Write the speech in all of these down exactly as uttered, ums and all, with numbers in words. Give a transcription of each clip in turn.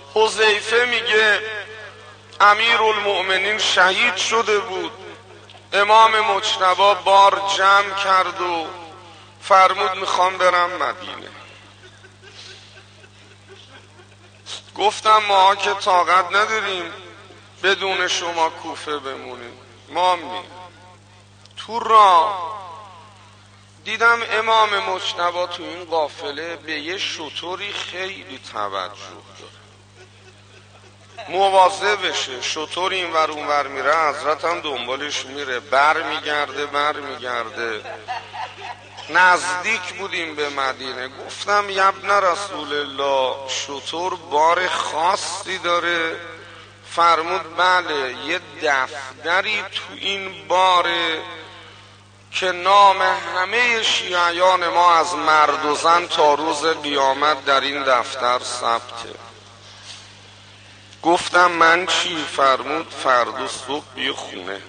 حذیفه میگه امیرالمؤمنین شهید شده بود، امام مجتبی بار جمع کرد و فرمود میخوام برم مدینه. گفتم ما که طاقت نداریم بدون شما کوفه بمونیم، ما می تو را دیدم امام مجتبی تو این قافله به یه شتری خیلی توجه داره، مواظب بشه. شتر این ور اون ور میره، حضرت هم دنبالش میره، بر میگرده بر میگرده. نزدیک بودیم به مدینه. گفتم یبن رسول الله شتر بار خاصی داره؟ فرمود بله، یه دفتری تو این باره که نام همه شیعیان ما از مرد و زن تا روز قیامت در این دفتر ثبته. گفتم من چی؟ فرمود فردا صبح بیا خونه،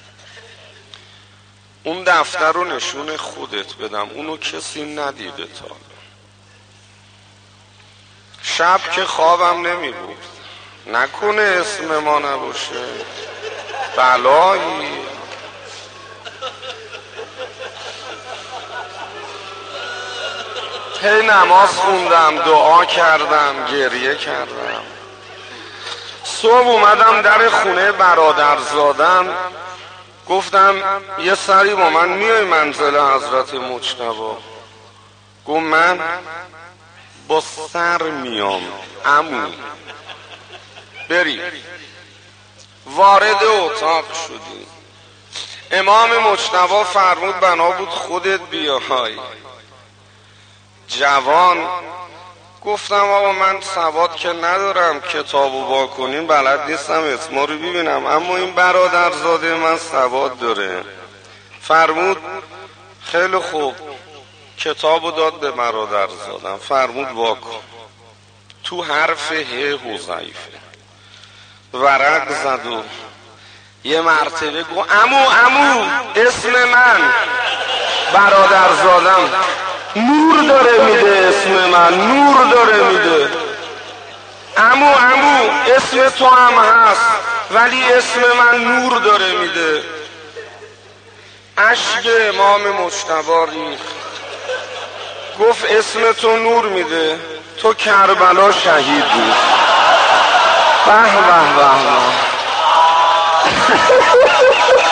اون دفتر رو نشون خودت بدم، اونو کسی ندیده تا شب که خوابم نمی بود، نکنه اسم ما نباشه، بلایی. هی نماز خوندم، دعا کردم، گریه کردم. صبح اومدم در خونه برادرزادم، گفتم یه سری با من میای منزل حضرت مجتبی؟ گفت من با سر میام عمو. بری. وارد اتاق شدیم، امام مجتبی فرمود بنا بود خودت بیای. جوان گفتم آقا من سواد که ندارم، کتابو با کنیم بلد نیستم اسما رو ببینم، اما این برادرزاده من سواد داره. فرمود خیلی خوب، کتابو داد به برادرزادم، فرمود واکن. تو حرف ه حذیفه ورق زد و یه مرتبه گفت عمو عمو اسم من. برادرزادم نور داره میده، اسم من نور داره میده. عمو عمو اسم تو هم هست ولی اسم من نور داره میده. اشک امام مجتبی ریخت، گفت اسم تو نور میده، تو کربلا شهید بود. به به به به